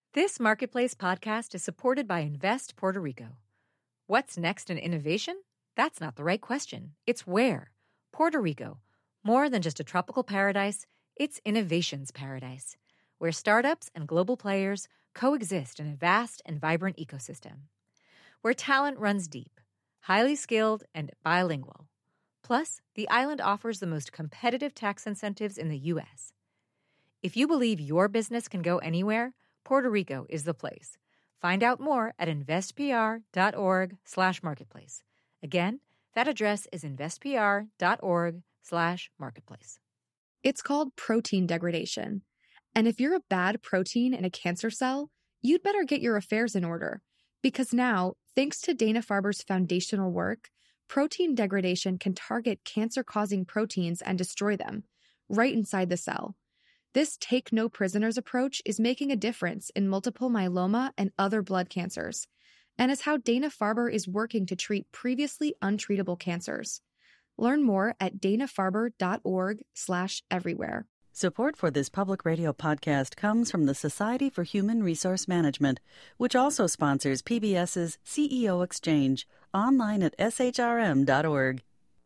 This Marketplace podcast is supported by Invest Puerto Rico. What's next in innovation? That's not the right question. It's where. Puerto Rico. More than just a tropical paradise, it's innovation's paradise, where startups and global players coexist in a vast and vibrant ecosystem. Where talent runs deep, highly skilled, and bilingual. Plus, the island offers the most competitive tax incentives in the U.S. If you believe your business can go anywhere, Puerto Rico is the place. Find out more at investpr.org/marketplace. Again, that address is investpr.org/marketplace. It's called protein degradation. And if you're a bad protein in a cancer cell, you'd better get your affairs in order. Because now, thanks to Dana-Farber's foundational work, protein degradation can target cancer-causing proteins and destroy them, right inside the cell. This take-no-prisoners approach is making a difference in multiple myeloma and other blood cancers, and is how Dana-Farber is working to treat previously untreatable cancers. Learn more at danafarber.org/everywhere. Support for this public radio podcast comes from the Society for Human Resource Management, which also sponsors PBS's CEO Exchange, online at shrm.org.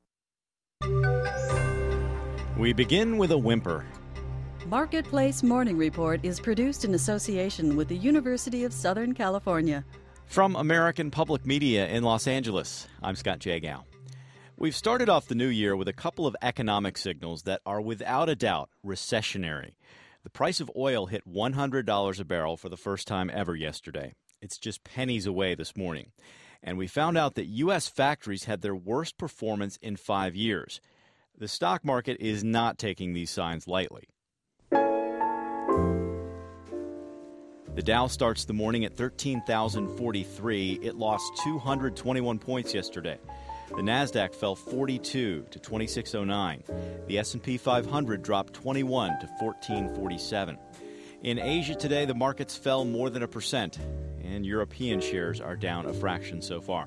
We begin with a whimper. Marketplace Morning Report is produced in association with the University of Southern California. From American Public Media in Los Angeles, I'm Scott Jagow. We've started off the new year with a couple of economic signals that are without a doubt recessionary. The price of oil hit $100 a barrel for the first time ever yesterday. It's just pennies away this morning. And we found out that U.S. factories had their worst performance in 5 years. The stock market is not taking these signs lightly. The Dow starts the morning at 13,043. It lost 221 points yesterday. The Nasdaq fell 42 to 2609. The S&P 500 dropped 21 to 1447. In Asia today, the markets fell more than 1%, and European shares are down a fraction so far.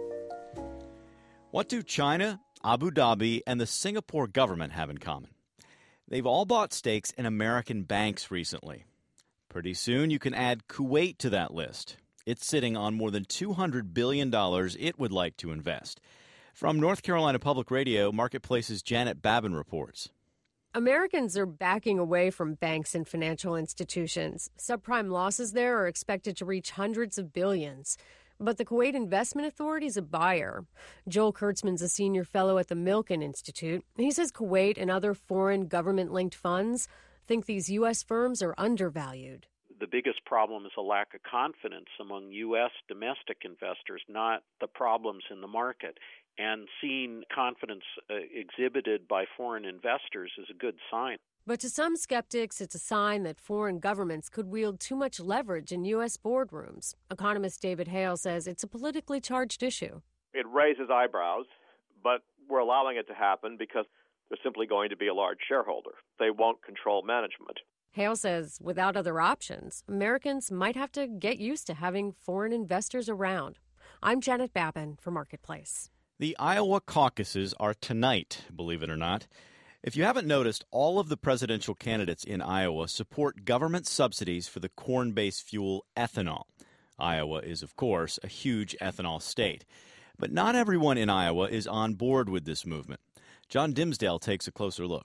What do China, Abu Dhabi, and the Singapore government have in common? They've all bought stakes in American banks recently. Pretty soon, you can add Kuwait to that list. It's sitting on more than $200 billion it would like to invest. From North Carolina Public Radio, Marketplace's Janet Babin reports. Americans are backing away from banks and financial institutions. Subprime losses there are expected to reach hundreds of billions. But the Kuwait Investment Authority is a buyer. Joel Kurtzman's a senior fellow at the Milken Institute. He says Kuwait and other foreign government-linked funds think these U.S. firms are undervalued. The biggest problem is a lack of confidence among U.S. domestic investors, not the problems in the market. And seeing confidence exhibited by foreign investors is a good sign. But to some skeptics, it's a sign that foreign governments could wield too much leverage in U.S. boardrooms. Economist David Hale says it's a politically charged issue. It raises eyebrows, but we're allowing it to happen because they're simply going to be a large shareholder. They won't control management. Hale says without other options, Americans might have to get used to having foreign investors around. I'm Janet Babin for Marketplace. The Iowa caucuses are tonight, believe it or not. If you haven't noticed, all of the presidential candidates in Iowa support government subsidies for the corn-based fuel ethanol. Iowa is, of course, a huge ethanol state. But not everyone in Iowa is on board with this movement. John Dimsdale takes a closer look.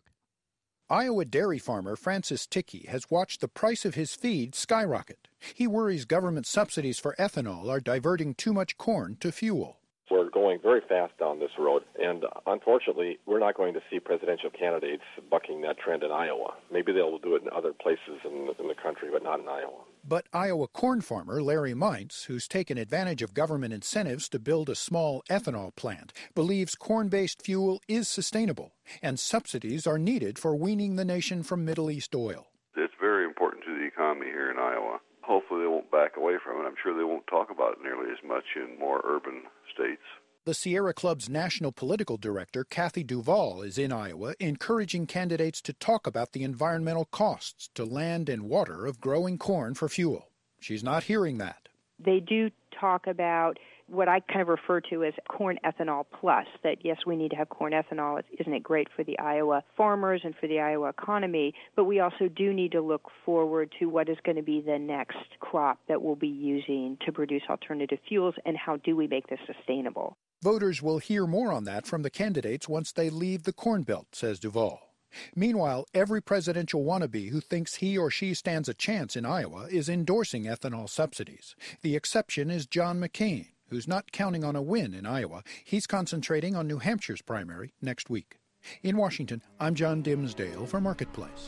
Iowa dairy farmer Francis Tickey has watched the price of his feed skyrocket. He worries government subsidies for ethanol are diverting too much corn to fuel. We're going very fast down this road, and unfortunately, we're not going to see presidential candidates bucking that trend in Iowa. Maybe they'll do it in other places in the country, but not in Iowa. But Iowa corn farmer Larry Meintz, who's taken advantage of government incentives to build a small ethanol plant, believes corn-based fuel is sustainable, and subsidies are needed for weaning the nation from Middle East oil. It's very important to the economy here in Iowa. Hopefully they won't back away from it. I'm sure they won't talk about it nearly as much in more urban states. The Sierra Club's national political director, Kathy Duvall, is in Iowa, encouraging candidates to talk about the environmental costs to land and water of growing corn for fuel. She's not hearing that. They do talk about what I kind of refer to as corn ethanol plus, that yes, we need to have corn ethanol. Isn't it great for the Iowa farmers and for the Iowa economy? But we also do need to look forward to what is going to be the next crop that we'll be using to produce alternative fuels, and how do we make this sustainable? Voters will hear more on that from the candidates once they leave the Corn Belt, says Duvall. Meanwhile, every presidential wannabe who thinks he or she stands a chance in Iowa is endorsing ethanol subsidies. The exception is John McCain, who's not counting on a win in Iowa. He's concentrating on New Hampshire's primary next week. In Washington, I'm John Dimsdale for Marketplace.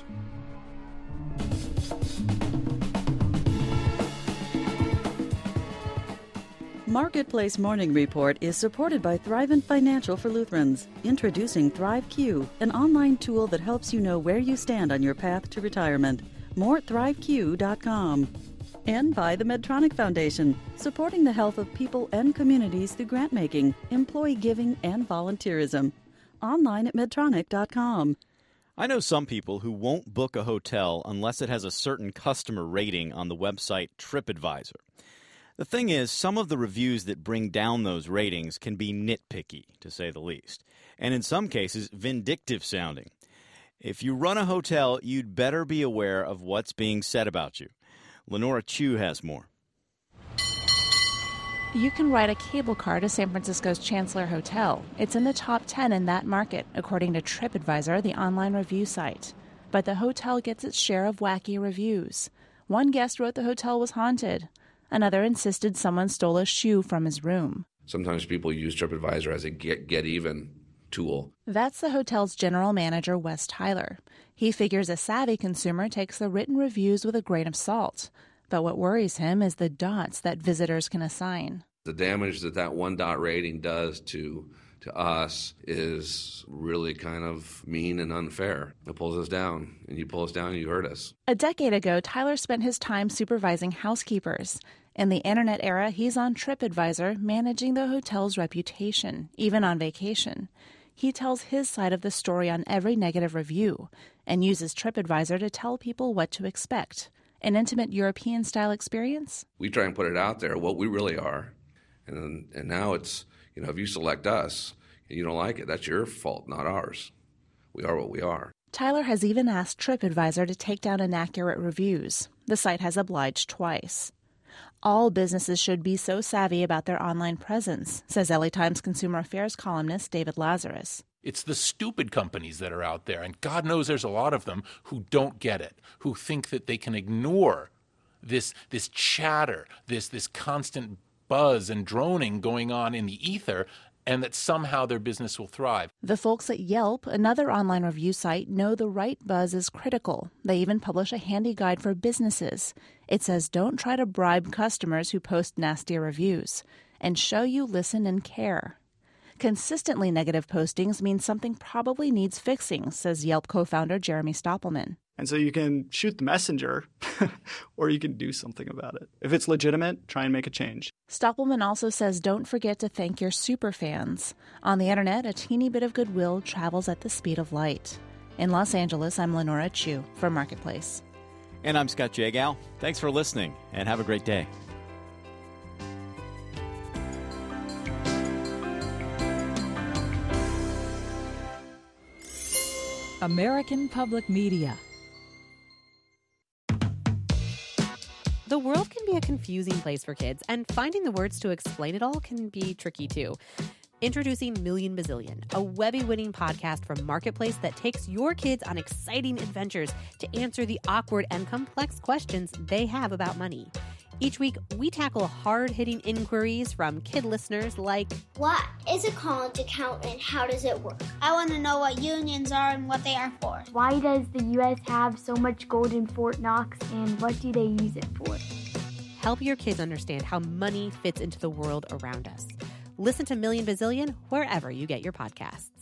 Marketplace Morning Report is supported by Thrivent Financial for Lutherans, introducing ThriveQ, an online tool that helps you know where you stand on your path to retirement. More at thriveq.com. And by the Medtronic Foundation, supporting the health of people and communities through grant-making, employee giving, and volunteerism. Online at medtronic.com. I know some people who won't book a hotel unless it has a certain customer rating on the website TripAdvisor. The thing is, some of the reviews that bring down those ratings can be nitpicky, to say the least, and in some cases, vindictive sounding. If you run a hotel, you'd better be aware of what's being said about you. Lenora Chu has more. You can ride a cable car to San Francisco's Chancellor Hotel. It's in the top 10 in that market, according to TripAdvisor, the online review site. But the hotel gets its share of wacky reviews. One guest wrote the hotel was haunted. Another insisted someone stole a shoe from his room. Sometimes people use TripAdvisor as a get-even tool. That's the hotel's general manager, Wes Tyler. He figures a savvy consumer takes the written reviews with a grain of salt. But what worries him is the dots that visitors can assign. The damage that one dot rating does to us is really kind of mean and unfair. It pulls us down, and you pull us down, you hurt us. A decade ago, Tyler spent his time supervising housekeepers. In the internet era, he's on TripAdvisor, managing the hotel's reputation, even on vacation. He tells his side of the story on every negative review and uses TripAdvisor to tell people what to expect. An intimate European-style experience? We try and put it out there, what we really are. And now it's, if you select us and you don't like it, that's your fault, not ours. We are what we are. Tyler has even asked TripAdvisor to take down inaccurate reviews. The site has obliged twice. All businesses should be so savvy about their online presence, says LA Times consumer affairs columnist David Lazarus. It's the stupid companies that are out there, and God knows there's a lot of them who don't get it, who think that they can ignore this chatter, this constant buzz and droning going on in the ether, and that somehow their business will thrive. The folks at Yelp, another online review site, know the right buzz is critical. They even publish a handy guide for businesses. It says don't try to bribe customers who post nasty reviews, and show you listen and care. Consistently negative postings mean something probably needs fixing, says Yelp co-founder Jeremy Stoppelman. And so you can shoot the messenger, or you can do something about it. If it's legitimate, try and make a change. Stoppelman also says don't forget to thank your superfans. On the internet, a teeny bit of goodwill travels at the speed of light. In Los Angeles, I'm Lenora Chu for Marketplace. And I'm Scott Jagow. Thanks for listening, and have a great day. American Public Media. The world can be a confusing place for kids, and finding the words to explain it all can be tricky too. Introducing Million Bazillion, a Webby-winning podcast from Marketplace that takes your kids on exciting adventures to answer the awkward and complex questions they have about money. Each week, we tackle hard-hitting inquiries from kid listeners like, what is a college account and how does it work? I want to know what unions are and what they are for. Why does the U.S. have so much gold in Fort Knox and what do they use it for? Help your kids understand how money fits into the world around us. Listen to Million Bazillion wherever you get your podcasts.